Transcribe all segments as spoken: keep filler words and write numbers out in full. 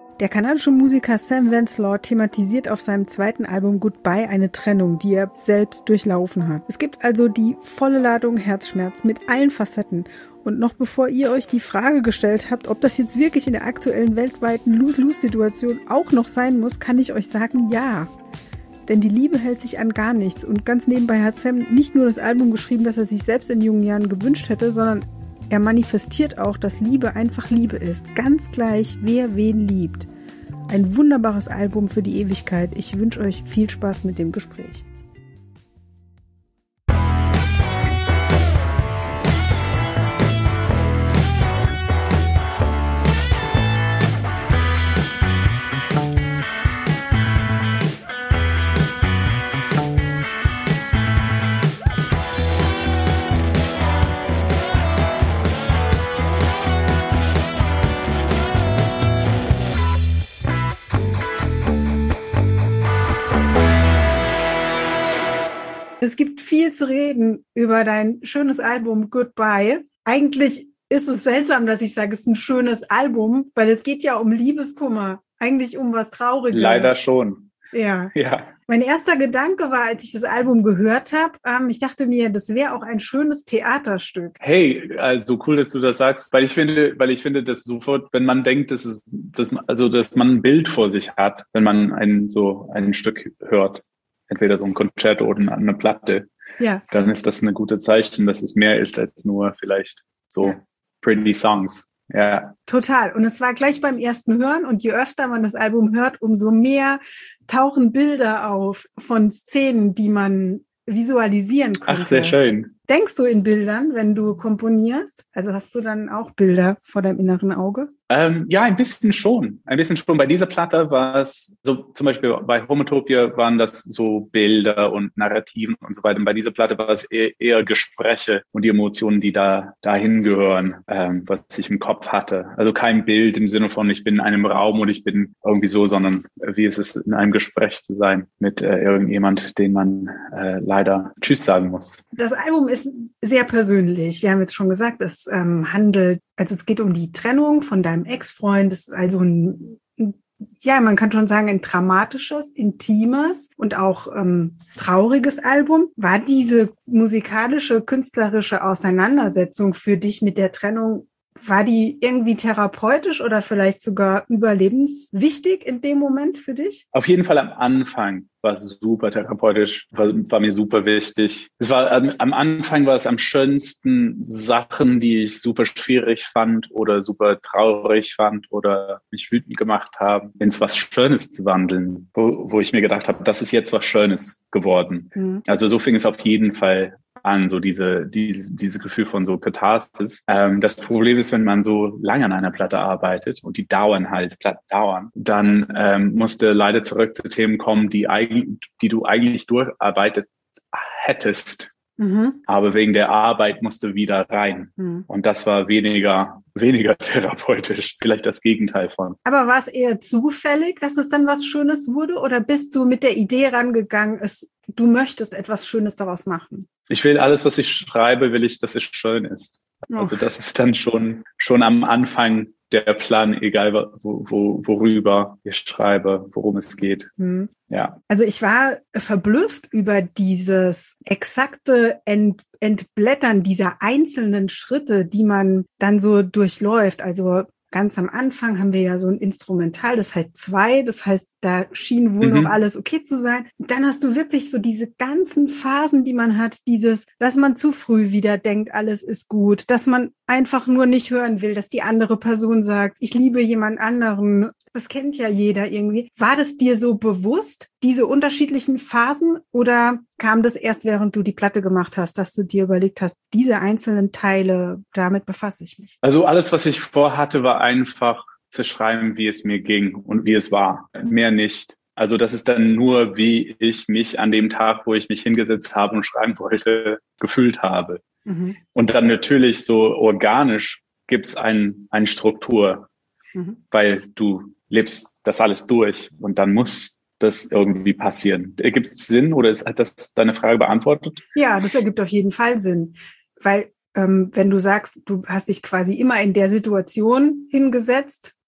Der kanadische Musiker Sam Venslaw thematisiert auf seinem zweiten Album Goodbye eine Trennung, die er selbst durchlaufen hat. Es gibt also die volle Ladung Herzschmerz mit allen Facetten. Und noch bevor ihr euch die Frage gestellt habt, ob das jetzt wirklich in der aktuellen weltweiten Lose-Lose-Situation auch noch sein muss, kann ich euch sagen, ja. Denn die Liebe hält sich an gar nichts. Und ganz nebenbei hat Sam nicht nur das Album geschrieben, das er sich selbst in jungen Jahren gewünscht hätte, sondern er manifestiert auch, dass Liebe einfach Liebe ist. Ganz gleich, wer wen liebt. Ein wunderbares Album für die Ewigkeit. Ich wünsche euch viel Spaß mit dem Gespräch. Es gibt viel zu reden über dein schönes Album Goodbye. Eigentlich ist es seltsam, dass ich sage, es ist ein schönes Album, weil es geht ja um Liebeskummer, eigentlich um was Trauriges. Leider schon. Ja. Ja. Mein erster Gedanke war, als ich das Album gehört habe, ähm, ich dachte mir, das wäre auch ein schönes Theaterstück. Hey, also cool, dass du das sagst, weil ich finde, weil ich finde, dass sofort, wenn man denkt, dass es, dass man, also dass man ein Bild vor sich hat, wenn man ein so ein Stück hört, entweder so ein Konzert oder eine Platte, ja, dann ist das eine gute Zeichen, dass es mehr ist als nur vielleicht so ja. pretty Songs. Ja. Total. Und es war gleich beim ersten Hören. Und je öfter man das Album hört, umso mehr tauchen Bilder auf von Szenen, die man visualisieren konnte. Ach, sehr schön. Denkst du in Bildern, wenn du komponierst? Also hast du dann auch Bilder vor deinem inneren Auge? Ähm, ja, ein bisschen schon. Ein bisschen schon. Bei dieser Platte war es so, zum Beispiel bei Homotopia waren das so Bilder und Narrativen und so weiter. Und bei dieser Platte war es eher, eher Gespräche und die Emotionen, die da dahin gehören, ähm, was ich im Kopf hatte. Also kein Bild im Sinne von, ich bin in einem Raum und ich bin irgendwie so, sondern wie ist es, in einem Gespräch zu sein mit äh, irgendjemand, den man äh, leider Tschüss sagen muss. Das Album ist sehr persönlich. Wir haben jetzt schon gesagt, es ähm, handelt, also es geht um die Trennung von deinem Ex-Freund. Es ist also ein, ja, man kann schon sagen, ein dramatisches, intimes und auch ähm, trauriges Album. War diese musikalische, künstlerische Auseinandersetzung für dich mit der Trennung, war die irgendwie therapeutisch oder vielleicht sogar überlebenswichtig in dem Moment für dich? Auf jeden Fall am Anfang war es super therapeutisch, war, war mir super wichtig. Es war am, am Anfang war es am schönsten Sachen, die ich super schwierig fand oder super traurig fand oder mich wütend gemacht haben, ins was Schönes zu wandeln, wo, wo ich mir gedacht habe, das ist jetzt was Schönes geworden. Mhm. Also so fing es auf jeden Fall an, so diese, diese, dieses Gefühl von so Katharsis. Ähm, das Problem ist, wenn man so lange an einer Platte arbeitet und die dauern halt, Platten dauern, dann ähm, musste leider zurück zu Themen kommen, die eigentlich, die du eigentlich durcharbeitet hättest. Mhm. Aber wegen der Arbeit musste wieder rein. Mhm. Und das war weniger, weniger therapeutisch. Vielleicht das Gegenteil von. Aber war es eher zufällig, dass es dann was Schönes wurde? Oder bist du mit der Idee rangegangen, es, du möchtest etwas Schönes daraus machen? Ich will alles, was ich schreibe, will ich, dass es schön ist. Oh. Also das ist dann schon, schon am Anfang der Plan, egal wo, wo, worüber ich schreibe, worum es geht. Mhm. Ja. Also ich war verblüfft über dieses exakte Ent, Entblättern dieser einzelnen Schritte, die man dann so durchläuft. Also ganz am Anfang haben wir ja so ein Instrumental, das heißt zwei, das heißt, da schien wohl mhm. noch alles okay zu sein. Dann hast du wirklich so diese ganzen Phasen, die man hat, dieses, dass man zu früh wieder denkt, alles ist gut, dass man einfach nur nicht hören will, dass die andere Person sagt, ich liebe jemand anderen. Das kennt ja jeder irgendwie. War das dir so bewusst, diese unterschiedlichen Phasen, oder kam das erst, während du die Platte gemacht hast, dass du dir überlegt hast, diese einzelnen Teile, damit befasse ich mich? Also alles, was ich vorhatte, war einfach zu schreiben, wie es mir ging und wie es war. Mehr nicht. Also das ist dann nur, wie ich mich an dem Tag, wo ich mich hingesetzt habe und schreiben wollte, gefühlt habe. Mhm. Und dann natürlich so organisch gibt es ein, eine Struktur, mhm. weil du lebst das alles durch und dann muss das irgendwie passieren. Ergibt es Sinn oder ist, hat das deine Frage beantwortet? Ja, das ergibt auf jeden Fall Sinn, weil ähm, wenn du sagst, du hast dich quasi immer in der Situation hingesetzt,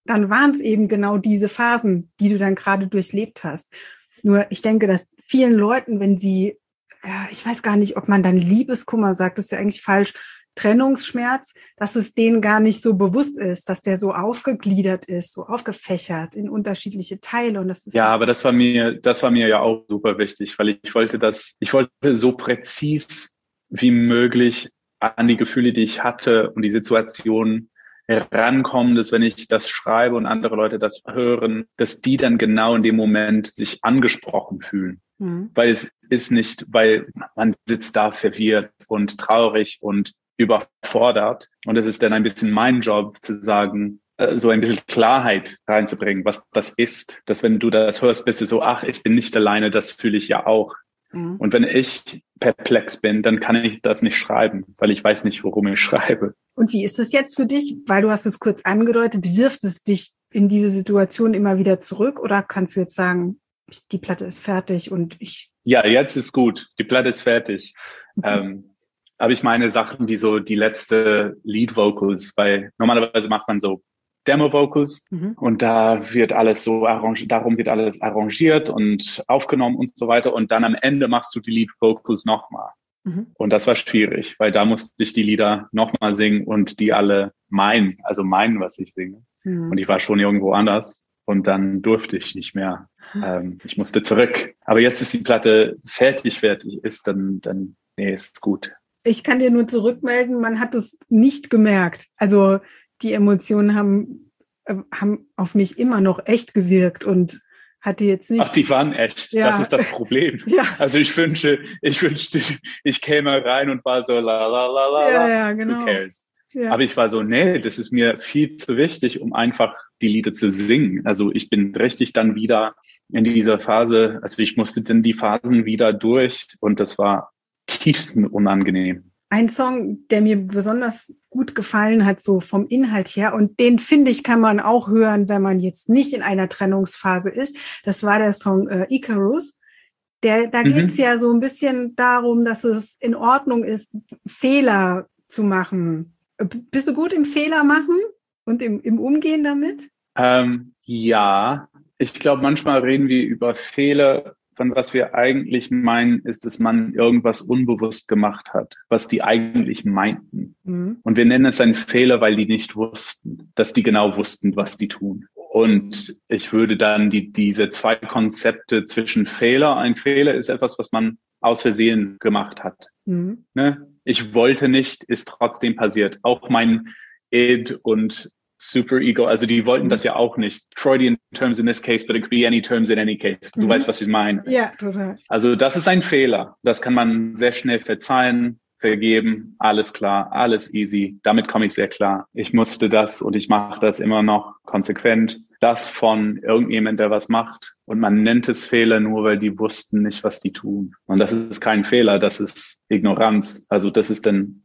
dann waren es eben genau diese Phasen, die du dann gerade durchlebt hast. Nur ich denke, dass vielen Leuten, wenn sie, ja, ich weiß gar nicht, ob man dann Liebeskummer sagt, das ist ja eigentlich falsch, Trennungsschmerz, dass es denen gar nicht so bewusst ist, dass der so aufgegliedert ist, so aufgefächert in unterschiedliche Teile. Und das ist ja, aber das war mir, das war mir ja auch super wichtig, weil ich wollte das, ich wollte so präzis wie möglich an die Gefühle, die ich hatte und die Situation herankommen, dass wenn ich das schreibe und andere Leute das hören, dass die dann genau in dem Moment sich angesprochen fühlen. Mhm. Weil es ist nicht, weil man sitzt da verwirrt und traurig und überfordert. Und es ist dann ein bisschen mein Job zu sagen, so ein bisschen Klarheit reinzubringen, was das ist. Dass wenn du das hörst, bist du so, ach, ich bin nicht alleine, das fühle ich ja auch. Mhm. Und wenn ich perplex bin, dann kann ich das nicht schreiben, weil ich weiß nicht, worum ich schreibe. Und wie ist es jetzt für dich? Weil du hast es kurz angedeutet, wirft es dich in diese Situation immer wieder zurück? Oder kannst du jetzt sagen, die Platte ist fertig und ich... Ja, jetzt ist gut. Die Platte ist fertig. ähm, aber ich meine Sachen wie so die letzte Lead Vocals, weil normalerweise macht man so Demo Vocals mhm. und da wird alles so arrangiert, darum wird alles arrangiert und aufgenommen und so weiter. Und dann am Ende machst du die Lead Vocals nochmal. Mhm. Und das war schwierig, weil da musste ich die Lieder nochmal singen und die alle meinen, also meinen, was ich singe. Mhm. Und ich war schon irgendwo anders und dann durfte ich nicht mehr. Mhm. Ähm, ich musste zurück. Aber jetzt ist die Platte fertig, fertig ist, dann, dann, nee, ist gut. Ich kann dir nur zurückmelden, man hat es nicht gemerkt. Also die Emotionen haben, äh, haben auf mich immer noch echt gewirkt und hatte jetzt nicht... Ach, die waren echt. Ja. Das ist das Problem. Ja. Also ich wünsche, ich wünschte, ich käme rein und war so la la la la. Ja, ja, genau. Who cares? Ja. Aber ich war so, nee, das ist mir viel zu wichtig, um einfach die Lieder zu singen. Also ich bin richtig dann wieder in dieser Phase, also ich musste dann die Phasen wieder durch und das war tiefsten unangenehm. Ein Song, der mir besonders gut gefallen hat, so vom Inhalt her, und den, finde ich, kann man auch hören, wenn man jetzt nicht in einer Trennungsphase ist. Das war der Song äh, Icarus. Der, da mhm. geht's ja so ein bisschen darum, dass es in Ordnung ist, Fehler zu machen. Bist du gut im Fehler machen und im, im Umgehen damit? Ähm, ja, ich glaube, manchmal reden wir über Fehler. Von was wir eigentlich meinen, ist, dass man irgendwas unbewusst gemacht hat, was die eigentlich meinten. Mhm. Und wir nennen es einen Fehler, weil die nicht wussten, dass die genau wussten, was die tun. Und ich würde dann die, diese zwei Konzepte zwischen Fehler, ein Fehler ist etwas, was man aus Versehen gemacht hat. Mhm. Ne? Ich wollte nicht, ist trotzdem passiert. Auch mein Id und Super-Ego, also die wollten das ja auch nicht. Freudian terms in this case, but it could be any terms in any case. Du mhm. weißt, was ich meine. Ja, total. Also das ist ein Fehler. Das kann man sehr schnell verzeihen, vergeben. Alles klar, alles easy. Damit komme ich sehr klar. Ich musste das und ich mache das immer noch konsequent. Das von irgendjemand, der was macht. Und man nennt es Fehler nur, weil die wussten nicht, was die tun. Und das ist kein Fehler, das ist Ignoranz. Also das ist dann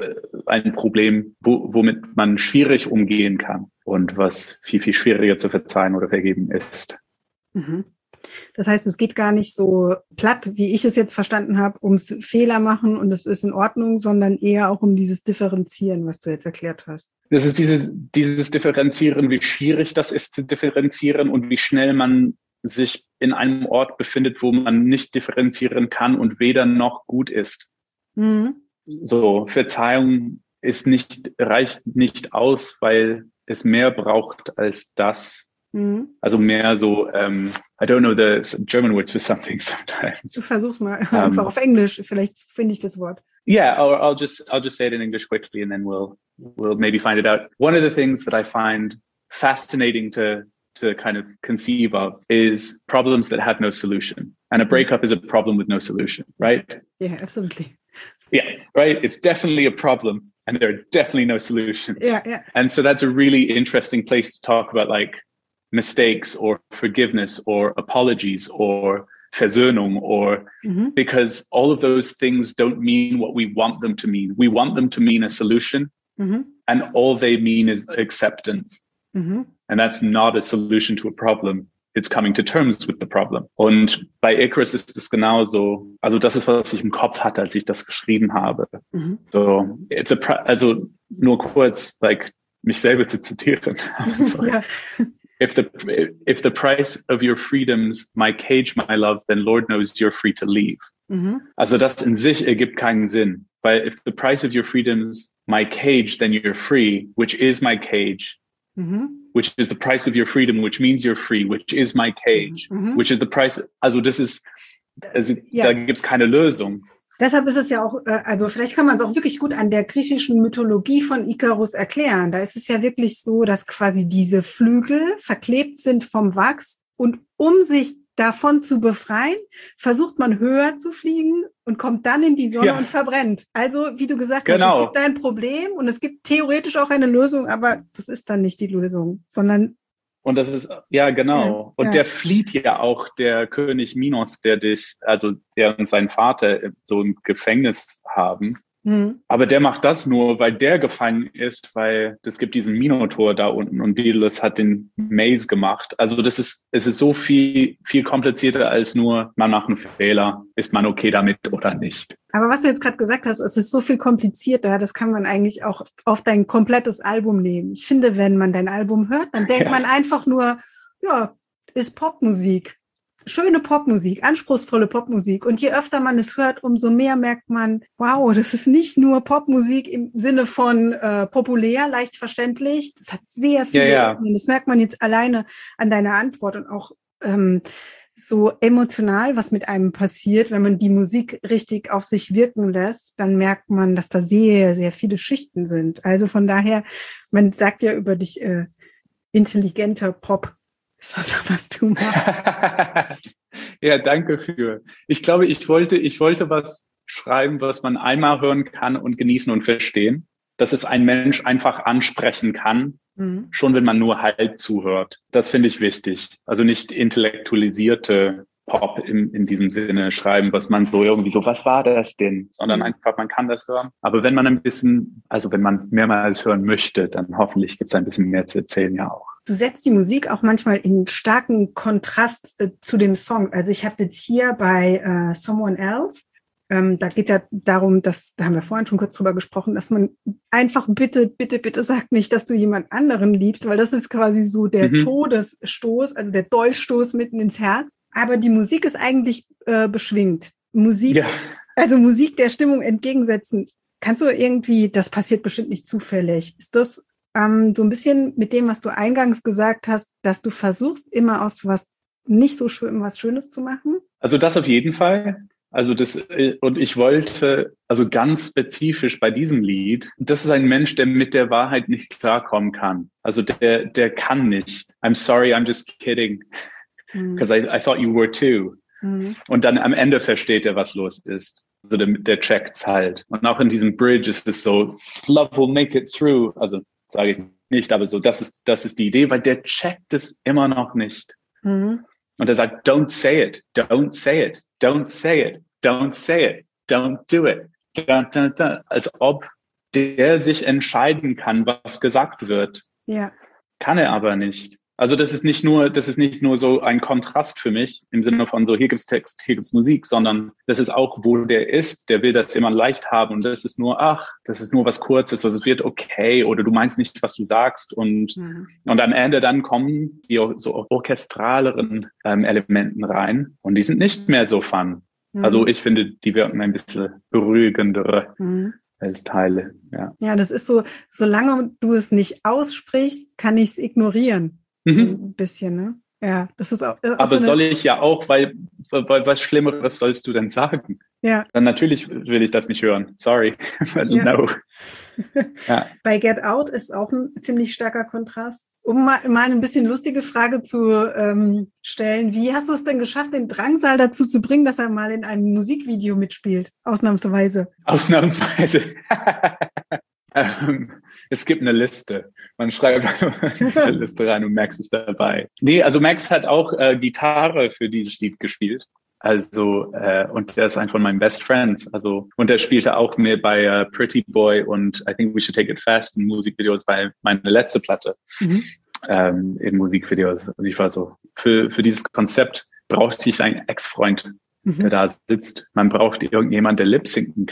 ein Problem, wo, womit man schwierig umgehen kann und was viel, viel schwieriger zu verzeihen oder vergeben ist. Mhm. Das heißt, es geht gar nicht so platt, wie ich es jetzt verstanden habe, ums Fehler machen und es ist in Ordnung, sondern eher auch um dieses Differenzieren, was du jetzt erklärt hast. Das ist dieses, dieses Differenzieren, wie schwierig das ist zu differenzieren und wie schnell man sich in einem Ort befindet, wo man nicht differenzieren kann und weder noch gut ist. Mhm. So, Verzeihung ist nicht, reicht nicht aus, weil es mehr braucht als das. Mhm. Also mehr so, um, I don't know the German words for something sometimes. Du versuch's mal um, einfach auf Englisch, vielleicht finde ich das Wort. Yeah, or I'll just, I'll just say it in English quickly and then we'll, we'll maybe find it out. One of the things that I find fascinating to, to kind of conceive of is problems that have no solution. And a breakup is a problem with no solution, right? Yeah, absolutely. Yeah, right. It's definitely a problem and there are definitely no solutions. Yeah, yeah. And so that's a really interesting place to talk about like mistakes or forgiveness or apologies or Versöhnung or mm-hmm. because all of those things don't mean what we want them to mean. We want them to mean a solution mm-hmm. and all they mean is acceptance. Mm-hmm. And that's not a solution to a problem. It's coming to terms with the problem. Und bei Icarus ist es genauso. Also das ist, was ich im Kopf hatte, als ich das geschrieben habe. Mhm. So, it's a, also nur kurz, like, mich selber zu zitieren. Ja. If the, if the price of your freedom's my cage, my love, then Lord knows you're free to leave. Mhm. Also das in sich ergibt keinen Sinn. Weil if the price of your freedom's my cage, then you're free, which is my cage. Mhm. Which is the price of your freedom, which means you're free, which is my cage, mhm. which is the price. Also das ist, also ja. Da gibt's keine Lösung. Deshalb ist es ja auch, also vielleicht kann man es auch wirklich gut an der griechischen Mythologie von Ikarus erklären. Da ist es ja wirklich so, dass quasi diese Flügel verklebt sind vom Wachs und um sich davon zu befreien, versucht man höher zu fliegen und kommt dann in die Sonne ja. und verbrennt. Also, wie du gesagt genau. hast, es gibt ein Problem und es gibt theoretisch auch eine Lösung, aber das ist dann nicht die Lösung, sondern und das ist, ja, genau. Ja, und ja. der flieht ja auch, der König Minos, der dich, also der und sein Vater so im Gefängnis haben. Mhm. Aber der macht das nur, weil der gefangen ist, weil es gibt diesen Minotaur da unten und Daedalus hat den Maze gemacht. Also das ist, es ist so viel, viel komplizierter als nur, man macht einen Fehler, ist man okay damit oder nicht. Aber was du jetzt gerade gesagt hast, es ist so viel komplizierter, das kann man eigentlich auch auf dein komplettes Album nehmen. Ich finde, wenn man dein Album hört, dann denkt ja. man einfach nur, ja, ist Popmusik. Schöne Popmusik, anspruchsvolle Popmusik. Und je öfter man es hört, umso mehr merkt man, wow, das ist nicht nur Popmusik im Sinne von äh, populär, leicht verständlich. Das hat sehr viel. Ja, ja. Das merkt man jetzt alleine an deiner Antwort und auch ähm, so emotional, was mit einem passiert, wenn man die Musik richtig auf sich wirken lässt, dann merkt man, dass da sehr, sehr viele Schichten sind. Also von daher, man sagt ja über dich äh, intelligenter Pop. Ist das, was du machst? Ja, danke für. Ich glaube, ich wollte, ich wollte was schreiben, was man einmal hören kann und genießen und verstehen. Dass es ein Mensch einfach ansprechen kann, mhm. schon wenn man nur halb zuhört. Das finde ich wichtig. Also nicht intellektualisierte Pop in, in diesem Sinne schreiben, was man so irgendwie so, was war das denn? Sondern einfach, man kann das hören. Aber wenn man ein bisschen, also wenn man mehrmals hören möchte, dann hoffentlich gibt es ein bisschen mehr zu erzählen ja auch. Du setzt die Musik auch manchmal in starken Kontrast äh, zu dem Song. Also ich habe jetzt hier bei äh, Someone Else, ähm, da geht es ja darum, dass, da haben wir vorhin schon kurz drüber gesprochen, dass man einfach bitte, bitte, bitte sagt nicht, dass du jemand anderen liebst, weil das ist quasi so der mhm. Todesstoß, also der Dolchstoß mitten ins Herz. Aber die Musik ist eigentlich äh, beschwingt. Musik, ja. also Musik der Stimmung entgegensetzen. Kannst du irgendwie, das passiert bestimmt nicht zufällig. Ist das ähm, so ein bisschen mit dem, was du eingangs gesagt hast, dass du versuchst, immer aus was nicht so schön, was Schönes zu machen? Also das auf jeden Fall. Also das, und ich wollte, also ganz spezifisch bei diesem Lied, das ist ein Mensch, der mit der Wahrheit nicht klarkommen kann. Also der, der kann nicht. I'm sorry, I'm just kidding. Because I, I thought you were too. Mhm. Und dann am Ende versteht er, was los ist. Also der, der checkt's halt. Und auch in diesem Bridge ist es so, love will make it through. Also sage ich nicht, aber so, das ist, das ist die Idee, weil der checkt es immer noch nicht. Mhm. Und er sagt, don't say it, don't say it, don't say it, don't say it, don't do it. Dun, dun, dun. Als ob der sich entscheiden kann, was gesagt wird. Ja. Kann er aber nicht. Also das ist nicht nur, das ist nicht nur so ein Kontrast für mich im Sinne von so, hier gibt's Text, hier gibt's Musik, sondern das ist auch, wo der ist, der will das immer leicht haben und das ist nur, ach, das ist nur was Kurzes, was es wird okay oder du meinst nicht, was du sagst und mhm. und am Ende dann kommen die so orchestraleren ähm, Elementen rein und die sind nicht mehr so fun. Mhm. Also ich finde, die wirken ein bisschen beruhigendere. Mhm. Als Teile, ja. Ja, das ist so, solange du es nicht aussprichst, kann ich es ignorieren. Mhm. Ein bisschen, ne? Ja, das ist auch. Das ist Aber auch so soll ich ja auch, weil, weil was Schlimmeres sollst du denn sagen? Ja. Dann natürlich will ich das nicht hören. Sorry. Ja. No. Ja. Bei Get Out ist auch ein ziemlich starker Kontrast. Um mal, mal ein bisschen lustige Frage zu ähm, stellen. Wie hast du es denn geschafft, den Drangsal dazu zu bringen, dass er mal in einem Musikvideo mitspielt? Ausnahmsweise. Ausnahmsweise. ähm, es gibt eine Liste. Man schreibt eine Liste rein und Max ist dabei. Nee, also Max hat auch äh, Gitarre für dieses Lied gespielt. Also, äh, und der ist ein von meinen Best Friends. Also, und der spielte auch mir bei uh, Pretty Boy und I Think We Should Take It Fast in Musikvideos bei meiner letzte Platte, mhm. ähm, in Musikvideos. Und ich war so, für, für dieses Konzept brauchte ich einen Ex-Freund, mhm. der da sitzt. Man braucht irgendjemand, der Lip-Sinken kann.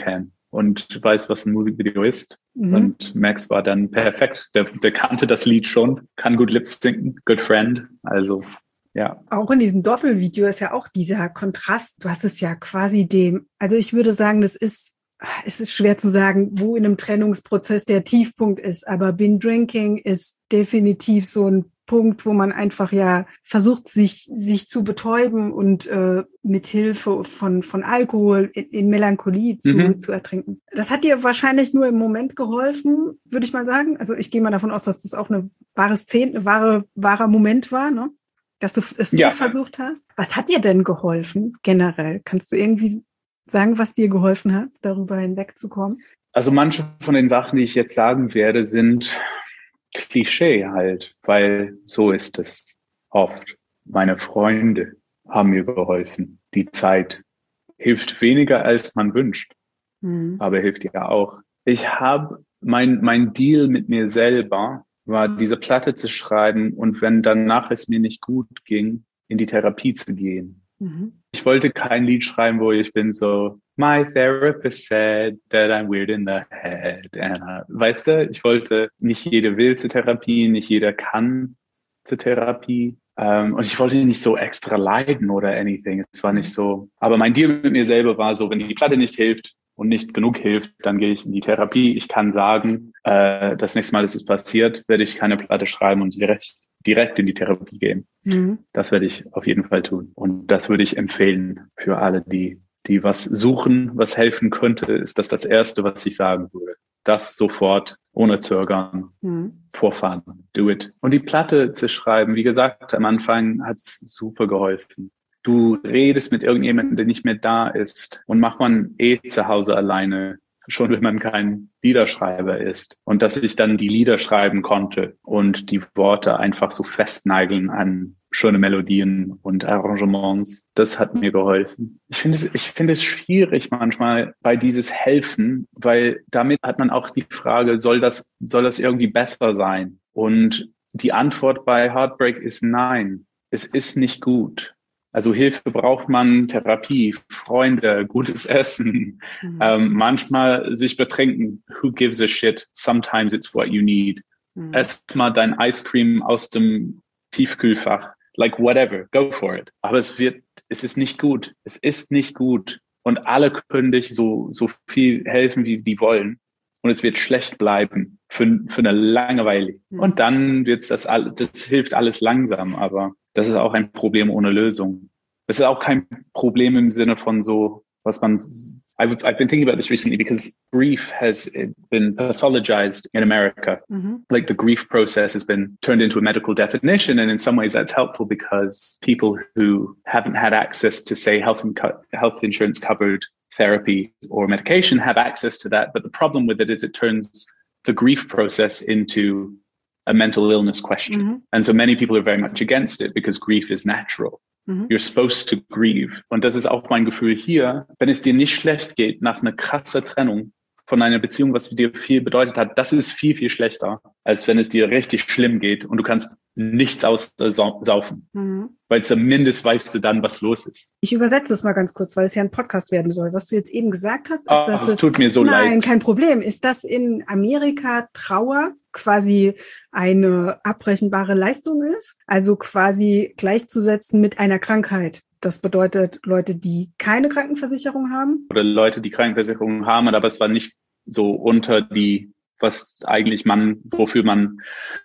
und weiß, was ein Musikvideo ist. Mhm. Und Max war dann perfekt. Der, der kannte das Lied schon, kann gut lip-sinken, good friend. Also, ja. Auch in diesem Doppelvideo ist ja auch dieser Kontrast. Du hast es ja quasi dem, also ich würde sagen, das ist, es ist schwer zu sagen, wo in einem Trennungsprozess der Tiefpunkt ist. Aber Been Drinking ist definitiv so ein Punkt, wo man einfach ja versucht, sich sich zu betäuben und äh, mit Hilfe von von Alkohol in, in Melancholie zu Mhm. zu ertrinken. Das hat dir wahrscheinlich nur im Moment geholfen, würde ich mal sagen. Also ich gehe mal davon aus, dass das auch eine wahre Szene, eine wahre wahrer Moment war, ne? Dass du es Ja. so versucht hast. Was hat dir denn geholfen generell? Kannst du irgendwie sagen, was dir geholfen hat, darüber hinwegzukommen? Also manche von den Sachen, die ich jetzt sagen werde, sind Klischee halt, weil so ist es oft. Meine Freunde haben mir geholfen. Die Zeit hilft weniger, als man wünscht, Mhm. aber hilft ja auch. Ich habe mein mein Deal mit mir selber war, diese Platte zu schreiben und wenn danach es mir nicht gut ging, in die Therapie zu gehen. Mhm. Ich wollte kein Lied schreiben, wo ich bin so, my therapist said that I'm weird in the head. And, uh, weißt du, ich wollte, nicht jeder will zur Therapie, nicht jeder kann zur Therapie. Um, und ich wollte nicht so extra leiden oder anything. Es war nicht so. Aber mein Deal mit mir selber war so, wenn die Platte nicht hilft und nicht genug hilft, dann gehe ich in die Therapie. Ich kann sagen, äh, das nächste Mal, dass es passiert, werde ich keine Platte schreiben und direkt direkt in die Therapie gehen. Mhm. Das werde ich auf jeden Fall tun. Und das würde ich empfehlen für alle, die, die was suchen, was helfen könnte, ist das das Erste, was ich sagen würde. Das sofort, ohne Zögern, Mhm. vorfahren, do it. Und die Platte zu schreiben, wie gesagt, am Anfang hat es super geholfen. Du redest mit irgendjemandem, der nicht mehr da ist und macht man eh zu Hause alleine, schon wenn man kein Liederschreiber ist. Und dass ich dann die Lieder schreiben konnte und die Worte einfach so festnageln an schöne Melodien und Arrangements, das hat mir geholfen. Ich finde es, ich finde es schwierig manchmal bei dieses Helfen, weil damit hat man auch die Frage, soll das, soll das irgendwie besser sein? Und die Antwort bei Heartbreak ist nein. Es ist nicht gut. Also Hilfe braucht man, Therapie, Freunde, gutes Essen, Mhm. ähm, manchmal sich betrinken. Who gives a shit? Sometimes it's what you need. Mhm. Ess mal dein Ice Cream aus dem Tiefkühlfach. Like whatever, go for it. Aber es wird, es ist nicht gut. Es ist nicht gut. Und alle können dich so, so viel helfen, wie die wollen. Und es wird schlecht bleiben für, für eine Langeweile. Mhm. Und dann wird's das alles, das hilft alles langsam, aber das ist auch ein Problem ohne Lösung. Es ist auch kein Problem im Sinne von so, was man, I've, I've been thinking about this recently because grief has been pathologized in America. Mhm. Like the grief process has been turned into a medical definition. And in some ways that's helpful because people who haven't had access to, say, health and co- health insurance covered therapy or medication have access to that. But the problem with it is it turns the grief process into a mental illness question. Mhm. And so many people are very much against it because grief is natural. Mhm. You're supposed to grieve. Und das ist auch mein Gefühl hier. Wenn es dir nicht schlecht geht nach einer krassen Trennung von einer Beziehung, was dir viel bedeutet hat, das ist viel, viel schlechter, als wenn es dir richtig schlimm geht und du kannst nichts aussaufen. Mhm. Weil zumindest weißt du dann, was los ist. Ich übersetze es mal ganz kurz, weil es ja ein Podcast werden soll. Was du jetzt eben gesagt hast, ist, Oh, dass es es... tut mir so Nein, leid. kein Problem. Ist das in Amerika Trauer quasi eine abbrechenbare Leistung ist? Also quasi gleichzusetzen mit einer Krankheit. Das bedeutet, Leute, die keine Krankenversicherung haben? Oder Leute, die Krankenversicherungen haben, aber es war nicht so unter die, was eigentlich man, wofür man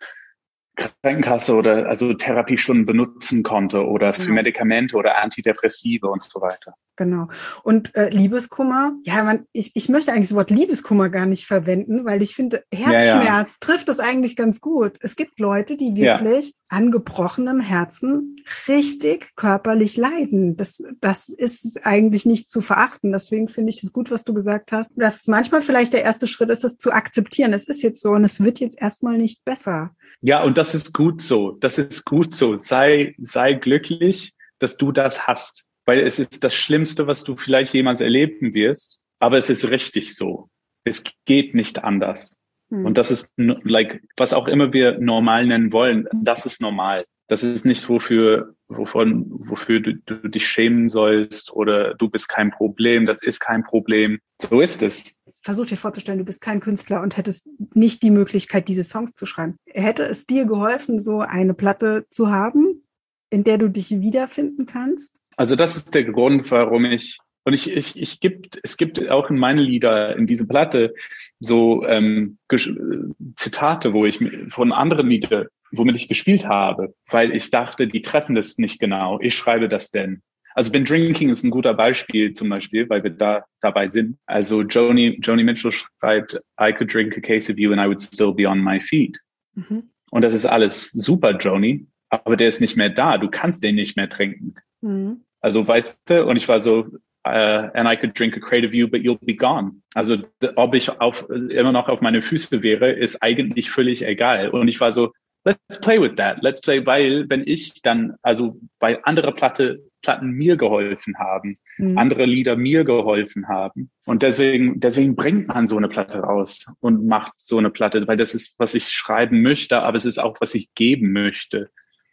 Krankenkasse oder also Therapiestunden benutzen konnte oder für Genau. Medikamente oder Antidepressive und so weiter. Genau. Und äh, Liebeskummer, ja, man, ich, ich möchte eigentlich das Wort Liebeskummer gar nicht verwenden, weil ich finde, Herzschmerz Ja, ja. trifft es eigentlich ganz gut. Es gibt Leute, die Ja. wirklich an gebrochenem Herzen richtig körperlich leiden. Das, das ist eigentlich nicht zu verachten. Deswegen finde ich es gut, was du gesagt hast, dass manchmal vielleicht der erste Schritt ist, das zu akzeptieren. Es ist jetzt so und es wird jetzt erstmal nicht besser. Ja, und das ist gut so. Das ist gut so. Sei, sei glücklich, dass du das hast. Weil es ist das Schlimmste, was du vielleicht jemals erleben wirst. Aber es ist richtig so. Es geht nicht anders. Hm. Und das ist, like, was auch immer wir normal nennen wollen, das ist normal. Das ist nicht, wofür, wovon, wofür du, du dich schämen sollst oder du bist kein Problem, das ist kein Problem. So ist es. Versuch dir vorzustellen, du bist kein Künstler und hättest nicht die Möglichkeit, diese Songs zu schreiben. Hätte es dir geholfen, so eine Platte zu haben, in der du dich wiederfinden kannst? Also das ist der Grund, warum ich Und ich, ich, ich gibt, es gibt auch in meine Lieder, in diese Platte, so ähm, Zitate, wo ich von anderen Lieder, womit ich gespielt habe, weil ich dachte, die treffen das nicht genau. Ich schreibe das denn. Also Been Drinking ist ein guter Beispiel zum Beispiel, weil wir da dabei sind. Also Joni, Joni Mitchell schreibt, I could drink a case of you and I would still be on my feet. Mhm. Und das ist alles super, Joni, aber der ist nicht mehr da. Du kannst den nicht mehr trinken. Mhm. Also weißt du, und ich war so, Uh, and I could drink a crate of you, but you'll be gone. Also ob ich auf, immer noch auf meine Füße wäre, ist eigentlich völlig egal. Und ich war so, let's play with that. Let's play, weil wenn ich dann, also weil andere Platte, Platten mir geholfen haben, mhm. andere Lieder mir geholfen haben. Und deswegen, deswegen bringt man so eine Platte raus und macht so eine Platte, weil das ist, was ich schreiben möchte, aber es ist auch, was ich geben möchte.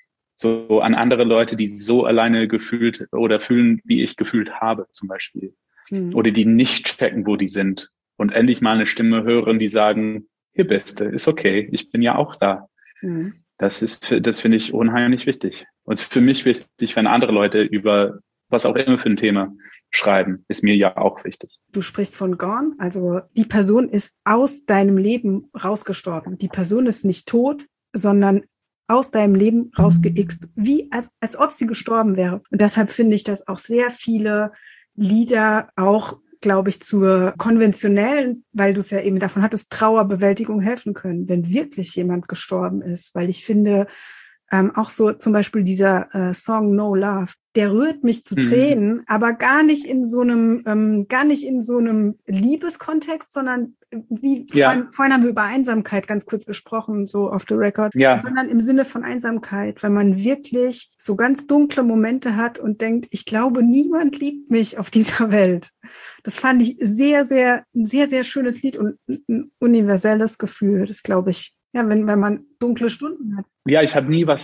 So an andere Leute, die so alleine gefühlt oder fühlen, wie ich gefühlt habe, zum Beispiel. Mhm. Oder die nicht checken, wo die sind. Und endlich mal eine Stimme hören, die sagen, hier bist du, ist okay, ich bin ja auch da. Mhm. Das ist, das finde ich unheimlich wichtig. Und es ist für mich wichtig, wenn andere Leute über was auch immer für ein Thema schreiben, ist mir ja auch wichtig. Du sprichst von gone, also die Person ist aus deinem Leben rausgestorben. Die Person ist nicht tot, sondern aus deinem Leben rausgeixt, wie als, als ob sie gestorben wäre. Und deshalb finde ich, dass auch sehr viele Lieder auch, glaube ich, zur konventionellen, weil du es ja eben davon hattest, Trauerbewältigung helfen können, wenn wirklich jemand gestorben ist. Weil ich finde, ähm, auch so zum Beispiel dieser äh, Song No Love, der rührt mich zu Tränen, mhm. aber gar nicht in so einem, ähm, gar nicht in so einem Liebeskontext, sondern wie ja. vorhin, vorhin haben wir über Einsamkeit ganz kurz gesprochen, so off the record, ja. sondern im Sinne von Einsamkeit, wenn man wirklich so ganz dunkle Momente hat und denkt, ich glaube, niemand liebt mich auf dieser Welt. Das fand ich sehr, sehr, ein sehr, sehr schönes Lied und ein universelles Gefühl. Das glaube ich, ja, wenn, wenn man dunkle Stunden hat. Ja, ich habe nie was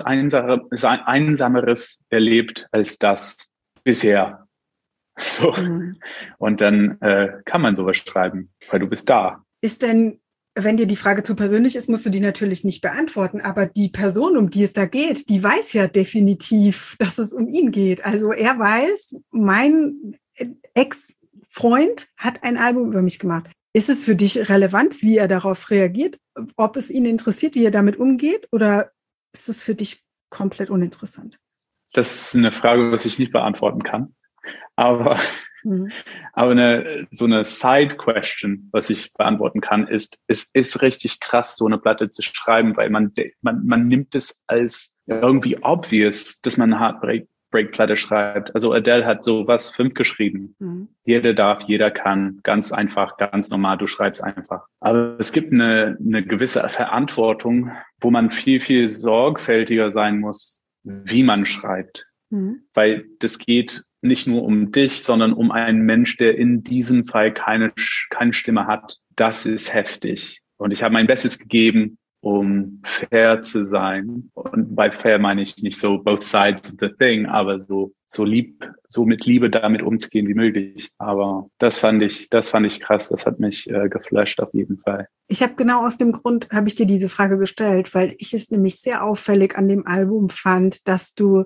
Einsameres erlebt als das bisher. So. Mhm. Und dann äh, kann man sowas schreiben, weil du bist da. Ist denn, wenn dir die Frage zu persönlich ist, musst du die natürlich nicht beantworten, aber die Person, um die es da geht, die weiß ja definitiv, dass es um ihn geht. Also er weiß, mein Ex-Freund hat ein Album über mich gemacht. Ist es für dich relevant, wie er darauf reagiert, ob es ihn interessiert, wie er damit umgeht, oder ist es für dich komplett uninteressant? Das ist eine Frage, was ich nicht beantworten kann. Aber, mhm. aber eine, so eine Side-Question, was ich beantworten kann, ist, es ist richtig krass, so eine Platte zu schreiben, weil man, man, man nimmt es als irgendwie obvious, dass man eine Heartbreak-Platte schreibt. Also Adele hat sowas fünf geschrieben. Mhm. Jeder darf, jeder kann, ganz einfach, ganz normal, du schreibst einfach. Aber es gibt eine, eine gewisse Verantwortung, wo man viel, viel sorgfältiger sein muss, wie man schreibt. Mhm. Weil das geht nicht nur um dich, sondern um einen Mensch, der in diesem Fall keine, keine Stimme hat. Das ist heftig. Und ich habe mein Bestes gegeben, um fair zu sein. Und bei fair meine ich nicht so both sides of the thing, aber so, so lieb, so mit Liebe damit umzugehen wie möglich. Aber das fand ich, das fand ich krass. Das hat mich äh, geflasht auf jeden Fall. Ich habe genau aus dem Grund, habe ich dir diese Frage gestellt, weil ich es nämlich sehr auffällig an dem Album fand, dass du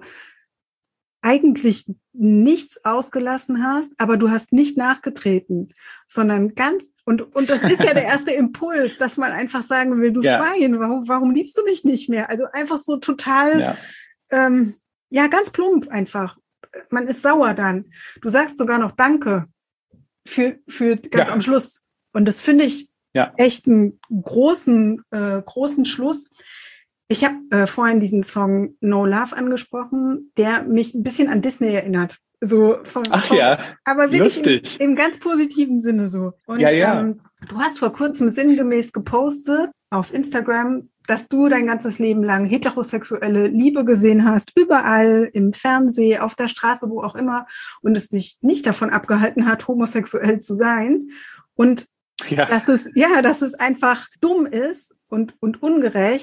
eigentlich nichts ausgelassen hast, aber du hast nicht nachgetreten, sondern ganz, und, und das ist ja der erste Impuls, dass man einfach sagen will, du ja. Schwein, warum, warum liebst du mich nicht mehr? Also einfach so total, ja. Ähm, ja, ganz plump einfach. Man ist sauer dann. Du sagst sogar noch Danke für, für ganz ja. am Schluss. Und das finde ich ja. echt einen großen, äh, großen Schluss. Ich habe äh, vorhin diesen Song No Love angesprochen, der mich ein bisschen an Disney erinnert. So vom, Ach vom, ja, aber wirklich im, im ganz positiven Sinne so. Und ja, ja. Ähm, du hast vor kurzem sinngemäß gepostet auf Instagram, dass du dein ganzes Leben lang heterosexuelle Liebe gesehen hast, überall im Fernsehen, auf der Straße, wo auch immer, und es dich nicht davon abgehalten hat, homosexuell zu sein. Und ja. dass es, ja, dass es einfach dumm ist und, und ungerecht,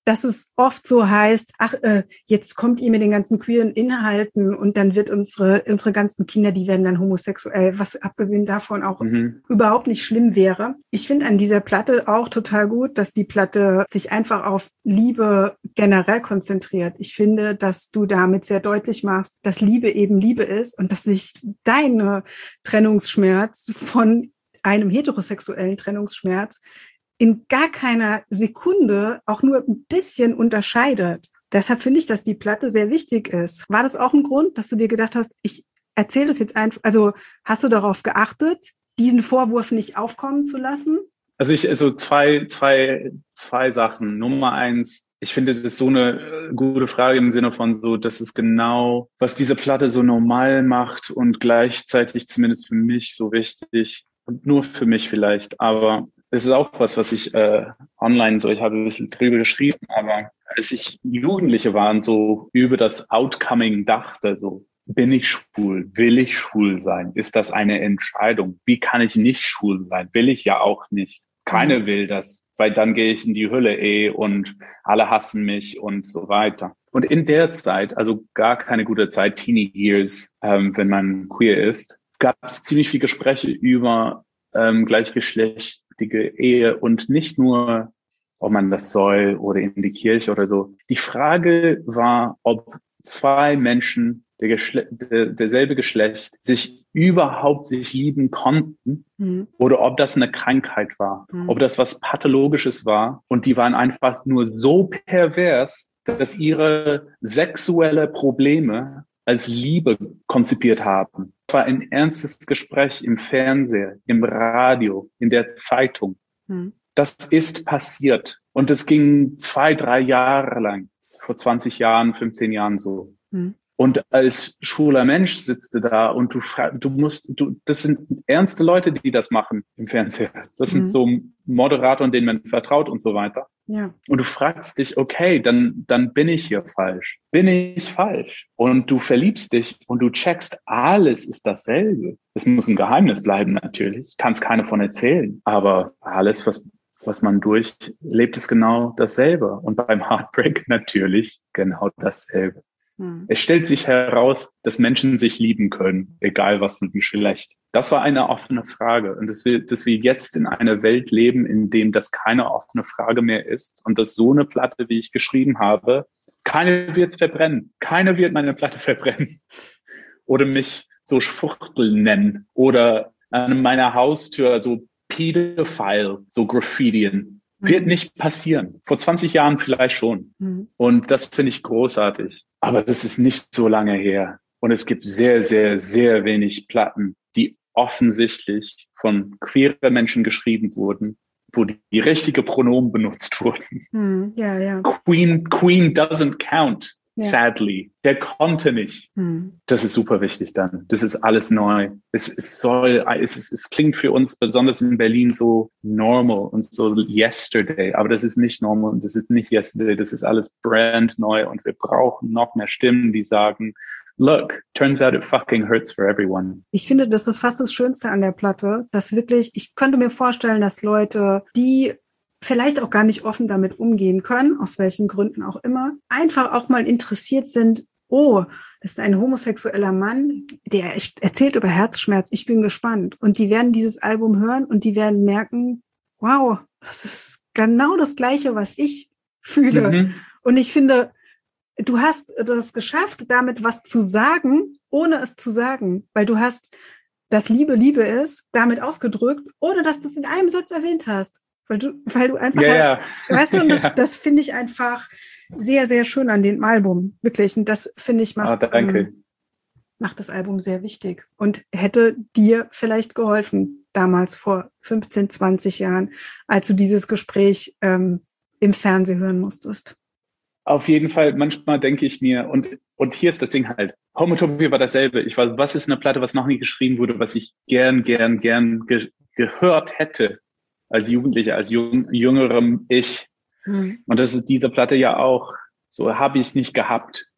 dass es oft so heißt, ach, äh, jetzt kommt ihr mit den ganzen queeren Inhalten und dann wird unsere unsere ganzen Kinder, die werden dann homosexuell, was abgesehen davon auch mhm. überhaupt nicht schlimm wäre. Ich finde an dieser Platte auch total gut, dass die Platte sich einfach auf Liebe generell konzentriert. Ich finde, dass du damit sehr deutlich machst, dass Liebe eben Liebe ist und dass sich deine Trennungsschmerz von einem heterosexuellen Trennungsschmerz in gar keiner Sekunde auch nur ein bisschen unterscheidet. Deshalb finde ich, dass die Platte sehr wichtig ist. War das auch ein Grund, dass du dir gedacht hast, ich erzähle das jetzt einfach, also hast du darauf geachtet, diesen Vorwurf nicht aufkommen zu lassen? Also ich, also zwei, zwei, zwei Sachen. Nummer eins, ich finde das ist so eine gute Frage im Sinne von so, das ist genau, was diese Platte so normal macht und gleichzeitig zumindest für mich so wichtig und nur für mich vielleicht, aber das ist auch was, was ich äh, online so, ich habe ein bisschen drüber geschrieben, aber als ich Jugendliche war und so über das Outcoming dachte, so, bin ich schwul? Will ich schwul sein? Ist das eine Entscheidung? Wie kann ich nicht schwul sein? Will ich ja auch nicht. Keiner will das, weil dann gehe ich in die Hölle eh und alle hassen mich und so weiter. Und in der Zeit, also gar keine gute Zeit, Teenie Years, ähm, wenn man queer ist, gab es ziemlich viel Gespräche über ähm, gleichgeschlechtige Ehe und nicht nur, ob man das soll oder in die Kirche oder so. Die Frage war, ob zwei Menschen der Geschle der, derselbe Geschlecht sich überhaupt sich lieben konnten mhm. oder ob das eine Krankheit war, mhm. ob das was Pathologisches war und die waren einfach nur so pervers, dass ihre sexuelle Probleme als Liebe konzipiert haben. Es war ein ernstes Gespräch im Fernseher, im Radio, in der Zeitung. Hm. Das ist passiert. Und es ging zwei, drei Jahre lang, vor zwanzig Jahren, fünfzehn Jahren so. Hm. Und als schwuler Mensch sitzt du da und du du musst, du, das sind ernste Leute, die das machen im Fernseher. Das sind mhm. so Moderatoren, denen man vertraut und so weiter. Ja. Und du fragst dich, okay, dann, dann bin ich hier falsch. Bin ich falsch? Und du verliebst dich und du checkst, alles ist dasselbe. Es muss ein Geheimnis bleiben, natürlich. Kann es keiner von erzählen. Aber alles, was, was man durchlebt, ist genau dasselbe. Und beim Heartbreak natürlich genau dasselbe. Hm. Es stellt sich heraus, dass Menschen sich lieben können, egal was mit dem Geschlecht. Das war eine offene Frage. Und dass wir, dass wir jetzt in einer Welt leben, in dem das keine offene Frage mehr ist und dass so eine Platte, wie ich geschrieben habe, keiner wird es verbrennen. Keiner wird meine Platte verbrennen oder mich so Schwuchtel nennen oder an meiner Haustür so Pedophile, so Graffitien. Wird nicht passieren. Vor zwanzig Jahren vielleicht schon. Mhm. Und das finde ich großartig. Aber das ist nicht so lange her. Und es gibt sehr, sehr, sehr wenig Platten, die offensichtlich von queeren Menschen geschrieben wurden, wo die, die richtige Pronomen benutzt wurden. Mhm. Ja, ja. Queen, Queen doesn't count. Ja. Sadly. Der konnte nicht. Hm. Das ist super wichtig dann. Das ist alles neu. Es, es soll, es, es, es klingt für uns besonders in Berlin so normal und so yesterday. Aber das ist nicht normal und das ist nicht yesterday. Das ist alles brand neu und wir brauchen noch mehr Stimmen, die sagen, look, turns out it fucking hurts for everyone. Ich finde, das ist fast das Schönste an der Platte, dass wirklich, ich könnte mir vorstellen, dass Leute, die vielleicht auch gar nicht offen damit umgehen können, aus welchen Gründen auch immer, einfach auch mal interessiert sind, oh, das ist ein homosexueller Mann, der erzählt über Herzschmerz, ich bin gespannt. Und die werden dieses Album hören und die werden merken, wow, das ist genau das Gleiche, was ich fühle. Mhm. Und ich finde, du hast das geschafft, damit was zu sagen, ohne es zu sagen, weil du hast, dass Liebe Liebe ist, damit ausgedrückt, ohne dass du es in einem Satz erwähnt hast. Weil du, weil du einfach, yeah, halt, weißt du, und das, yeah. das finde ich einfach sehr, sehr schön an dem Album. Wirklich. Und das, finde ich, macht, oh, danke. Ähm, macht das Album sehr wichtig. Und hätte dir vielleicht geholfen, damals vor fünfzehn, zwanzig Jahren, als du dieses Gespräch ähm, im Fernsehen hören musstest. Auf jeden Fall, manchmal denke ich mir, und, und hier ist das Ding halt, Homotopia war dasselbe. Ich war, was ist eine Platte, was noch nie geschrieben wurde, was ich gern, gern, gern ge- gehört hätte. Als Jugendlicher, als jung, jüngerem Ich. Mhm. Und das ist diese Platte ja auch, so habe ich nicht gehabt.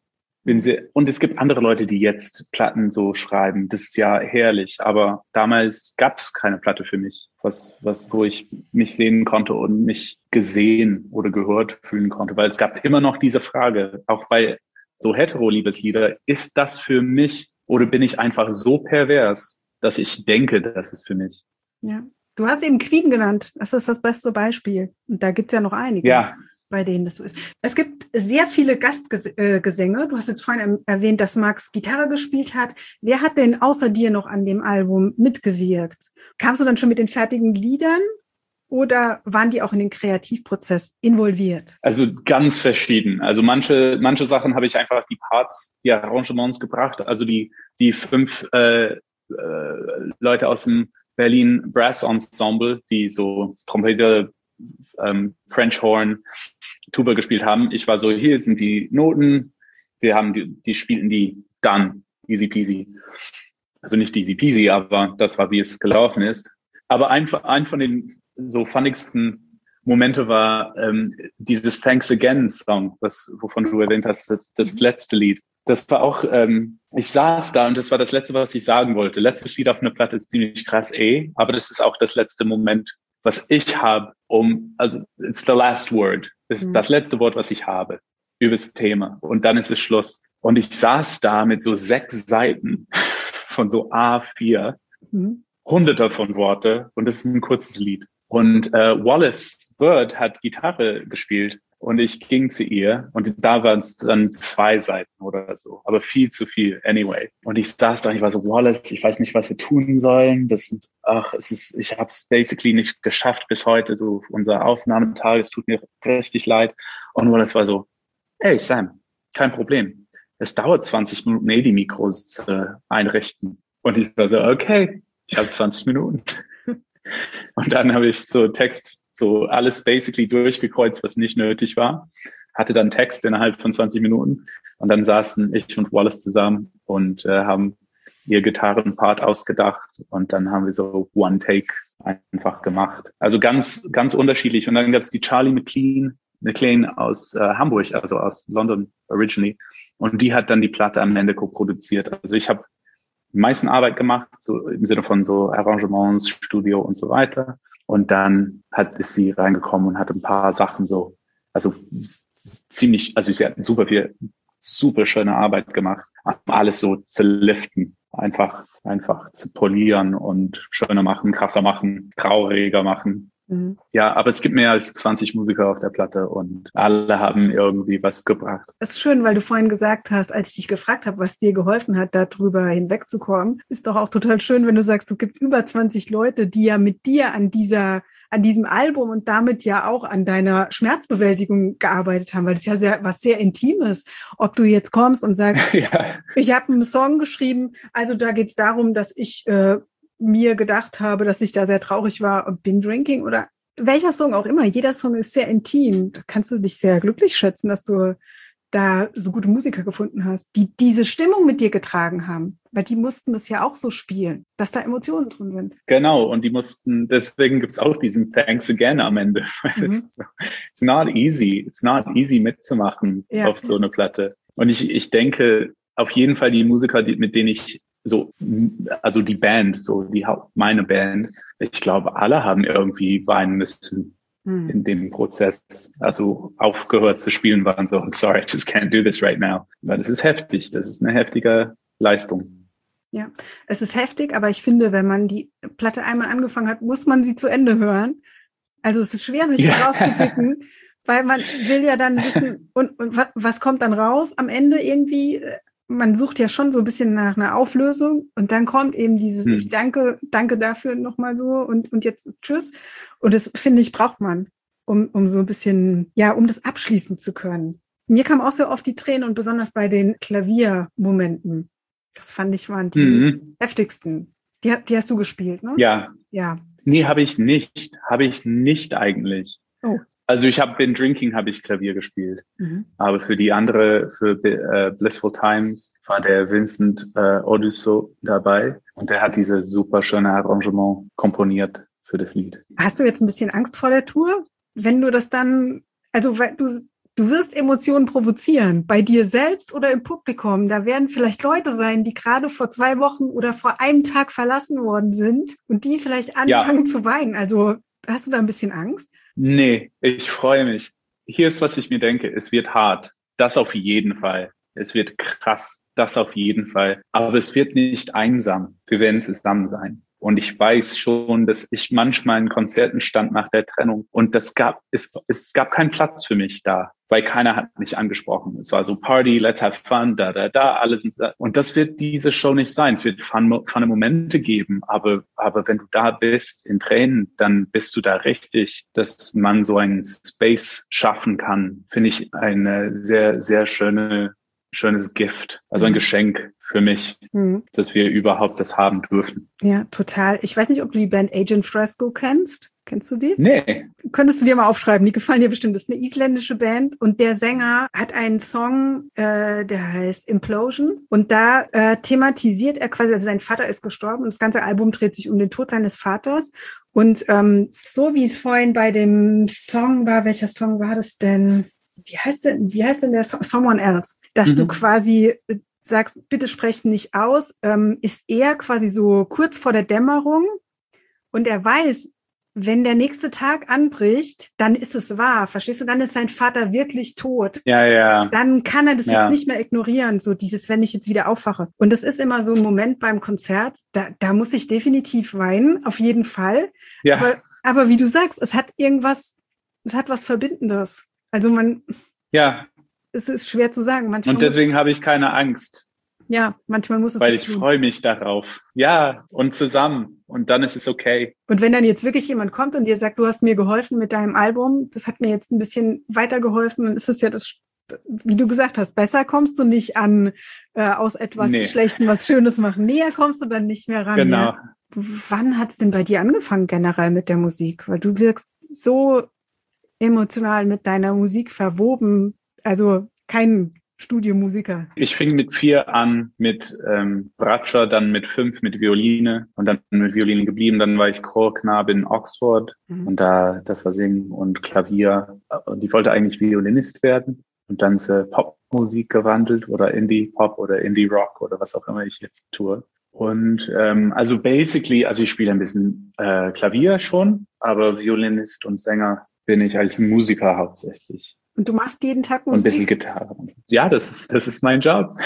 bin sehr, und es gibt andere Leute, die jetzt Platten so schreiben. Das ist ja herrlich. Aber damals gab es keine Platte für mich, was, was, wo ich mich sehen konnte und mich gesehen oder gehört fühlen konnte. Weil es gab immer noch diese Frage, auch bei so Hetero-Liebeslieder, ist das für mich oder bin ich einfach so pervers, dass ich denke, das ist für mich? Ja. Du hast eben Queen genannt. Das ist das beste Beispiel. Und da gibt's ja noch einige, ja. bei denen das so ist. Es gibt sehr viele Gastgesänge. Du hast jetzt vorhin erwähnt, dass Max Gitarre gespielt hat. Wer hat denn außer dir noch an dem Album mitgewirkt? Kamst du dann schon mit den fertigen Liedern oder waren die auch in den Kreativprozess involviert? Also ganz verschieden. Also manche manche Sachen habe ich einfach die Parts, die Arrangements gebracht. Also die die fünf äh, äh, Leute aus dem Berlin Brass Ensemble, die so Trompete, ähm, French Horn, Tuba gespielt haben. Ich war so, hier sind die Noten, wir haben die, die spielten die dann, easy peasy. Also nicht easy peasy, aber das war, wie es gelaufen ist. Aber ein, ein von den so funnigsten Momente war ähm, dieses Thanks Again Song, was, wovon du erwähnt hast, das, das letzte Lied. Das war auch, ähm, ich saß da und das war das Letzte, was ich sagen wollte. Letztes Lied auf einer Platte ist ziemlich krass eh, aber das ist auch das letzte Moment, was ich habe, um, also it's the last word. Das ist mhm. das letzte Wort, was ich habe über das Thema. Und dann ist es Schluss. Und ich saß da mit so sechs Seiten von so A vier, mhm. hunderte von Worte und das ist ein kurzes Lied. Und äh, Wallace Bird hat Gitarre gespielt und ich ging zu ihr und da waren es dann zwei Seiten oder so, aber viel zu viel anyway. Und ich saß da und ich war so, Wallace, ich weiß nicht, was wir tun sollen. Das sind, ach, es ist, ich habe es basically nicht geschafft bis heute, so unser Aufnahmetag, es tut mir richtig leid. Und Wallace war so, hey Sam, kein Problem. Es dauert zwanzig Minuten, eh die Mikros zu einrichten. Und ich war so, okay, ich habe zwanzig Minuten. Und dann habe ich so Text, so alles basically durchgekreuzt, was nicht nötig war. Hatte dann Text innerhalb von zwanzig Minuten. Und dann saßen ich und Wallace zusammen und äh, haben ihr Gitarrenpart ausgedacht. Und dann haben wir so One Take einfach gemacht. Also ganz, ganz unterschiedlich. Und dann gab es die Charlie McLean, McLean aus äh, Hamburg, also aus London originally. Und die hat dann die Platte am Ende co-produziert. Also ich habe die meisten Arbeit gemacht, so im Sinne von so Arrangements, Studio und so weiter. Und dann hat ist sie reingekommen und hat ein paar Sachen so, also ziemlich, also sie hat super viel, super schöne Arbeit gemacht, alles so zu liften, einfach, einfach zu polieren und schöner machen, krasser machen, trauriger machen. Mhm. Ja, aber es gibt mehr als zwanzig Musiker auf der Platte und alle haben irgendwie was gebracht. Das ist schön, weil du vorhin gesagt hast, als ich dich gefragt habe, was dir geholfen hat, darüber hinwegzukommen, ist doch auch total schön, wenn du sagst, es gibt über zwanzig Leute, die ja mit dir an dieser, an diesem Album und damit ja auch an deiner Schmerzbewältigung gearbeitet haben, weil das ja sehr, was sehr Intimes, ob du jetzt kommst und sagst, ja. Ich habe einen Song geschrieben, also da geht's darum, dass ich äh, mir gedacht habe, dass ich da sehr traurig war und bin drinking oder welcher Song auch immer. Jeder Song ist sehr intim. Da kannst du dich sehr glücklich schätzen, dass du da so gute Musiker gefunden hast, die diese Stimmung mit dir getragen haben. Weil die mussten das ja auch so spielen, dass da Emotionen drin sind. Genau, und die mussten, deswegen gibt's auch diesen Thanks Again am Ende. Mhm. It's not easy. It's not easy mitzumachen ja. auf so eine Platte. Und ich, ich denke, auf jeden Fall die Musiker, die, mit denen ich so, also die Band, so die meine Band, ich glaube, alle haben irgendwie weinen müssen hm. in dem Prozess. Also aufgehört zu spielen waren so, I'm sorry, I just can't do this right now. Weil das ist heftig, das ist eine heftige Leistung. Ja, es ist heftig, aber ich finde, wenn man die Platte einmal angefangen hat, muss man sie zu Ende hören. Also es ist schwer, sich ja. rauszupicken, weil man will ja dann wissen, und, und was kommt dann raus am Ende irgendwie. Man sucht ja schon so ein bisschen nach einer Auflösung und dann kommt eben dieses, hm. ich danke, danke dafür nochmal so und, und jetzt tschüss. Und das, finde ich, braucht man, um, um so ein bisschen, ja, um das abschließen zu können. Mir kam auch sehr oft die Tränen und besonders bei den Klaviermomenten. Das fand ich, waren die mhm. heftigsten. Die, die hast du gespielt, ne? Ja. Ja. Nee, habe ich nicht. Habe ich nicht eigentlich. Oh. Also ich habe in Drinking habe ich Klavier gespielt, mhm. aber für die andere, für äh, Blissful Times war der Vincent äh, Oduso dabei und der hat dieses super schöne Arrangement komponiert für das Lied. Hast du jetzt ein bisschen Angst vor der Tour, wenn du das dann, also weil du du wirst Emotionen provozieren, bei dir selbst oder im Publikum. Da werden vielleicht Leute sein, die gerade vor zwei Wochen oder vor einem Tag verlassen worden sind und die vielleicht anfangen ja. zu weinen. Also hast du da ein bisschen Angst? Nee, ich freue mich. Hier ist, was ich mir denke, es wird hart. Das auf jeden Fall. Es wird krass. Das auf jeden Fall. Aber es wird nicht einsam. Wir werden zusammen sein. Und ich weiß schon, dass ich manchmal in Konzerten stand nach der Trennung und das gab, es, es gab keinen Platz für mich da, weil keiner hat mich angesprochen. Es war so Party, let's have fun, da, da, da, alles. Und das wird diese Show nicht sein. Es wird fun, fun Momente geben, aber, aber wenn du da bist in Tränen, dann bist du da richtig, dass man so einen Space schaffen kann, finde ich eine sehr, sehr schöne schönes Gift, also ein Geschenk für mich, mhm. dass wir überhaupt das haben dürfen. Ja, total. Ich weiß nicht, ob du die Band Agent Fresco kennst. Kennst du die? Nee. Könntest du dir mal aufschreiben, die gefallen dir bestimmt. Das ist eine isländische Band und der Sänger hat einen Song, äh, der heißt Implosions und da äh, thematisiert er quasi, also sein Vater ist gestorben und das ganze Album dreht sich um den Tod seines Vaters und ähm, so wie es vorhin bei dem Song war, welcher Song war das denn? Wie heißt denn, wie heißt denn der Song? Someone Else? Dass mhm. du quasi sagst, bitte sprech's nicht aus, ähm, ist er quasi so kurz vor der Dämmerung und er weiß, wenn der nächste Tag anbricht, dann ist es wahr, verstehst du? Dann ist sein Vater wirklich tot. Ja, ja. Dann kann er das ja. jetzt nicht mehr ignorieren, so dieses, wenn ich jetzt wieder aufwache. Und das ist immer so ein Moment beim Konzert, da, da muss ich definitiv weinen, auf jeden Fall. Ja. Aber, aber wie du sagst, es hat irgendwas, es hat was Verbindendes. Also man, ja, es ist schwer zu sagen. Manchmal und deswegen habe ich keine Angst. Ja, manchmal muss es Weil so ich tun. freue mich darauf. Ja, und zusammen. Und dann ist es okay. Und wenn dann jetzt wirklich jemand kommt und dir sagt, du hast mir geholfen mit deinem Album, das hat mir jetzt ein bisschen weitergeholfen, dann ist es ja das, wie du gesagt hast, besser kommst du nicht an, äh, aus etwas nee. Schlechtem was Schönes machen. Näher kommst du dann nicht mehr ran. Genau. Ja. Wann hat es denn bei dir angefangen generell mit der Musik? Weil du wirkst so emotional mit deiner Musik verwoben, also kein Studiomusiker. Ich fing mit vier an, mit ähm, Bratscher, dann mit fünf mit Violine und dann mit Violine geblieben. Dann war ich Chorknabe in Oxford mhm. und da das war Singen und Klavier. Und ich wollte eigentlich Violinist werden und dann zur Popmusik gewandelt oder Indie-Pop oder Indie-Rock oder was auch immer ich jetzt tue. Und ähm, also basically, also ich spiele ein bisschen äh, Klavier schon, aber Violinist und Sänger bin ich als Musiker hauptsächlich. Und du machst jeden Tag Musik? Und ein bisschen Gitarre. Ja, das ist, das ist mein Job.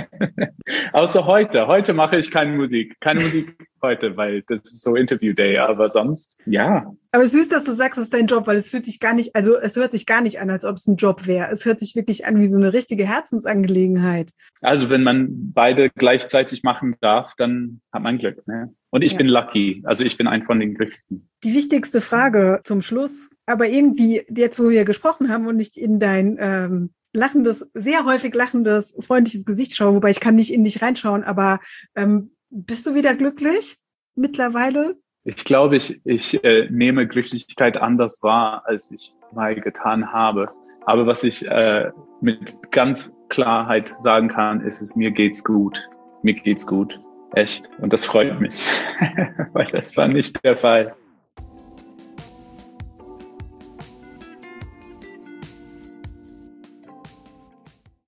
Außer heute. Heute mache ich keine Musik. Keine Musik heute, weil das ist so Interview Day. Aber sonst, ja. Aber süß, dass du sagst, es ist dein Job, weil es fühlt sich gar nicht, also es hört sich gar nicht an, als ob es ein Job wäre. Es hört sich wirklich an wie so eine richtige Herzensangelegenheit. Also wenn man beide gleichzeitig machen darf, dann hat man Glück. Ne? Und ich ja. bin lucky. Also ich bin ein von den Glücklichen. Die wichtigste Frage zum Schluss, aber irgendwie jetzt, wo wir gesprochen haben und nicht in dein ähm, lachendes, sehr häufig lachendes, freundliches Gesicht schaue, wobei ich kann nicht in dich reinschauen, aber ähm, bist du wieder glücklich mittlerweile? Ich glaube, ich, ich äh, nehme Glücklichkeit anders wahr, als ich mal getan habe. Aber was ich äh, mit ganz Klarheit sagen kann, ist es, mir geht's gut. Mir geht's gut. Echt. Und das freut mich, weil das war nicht der Fall.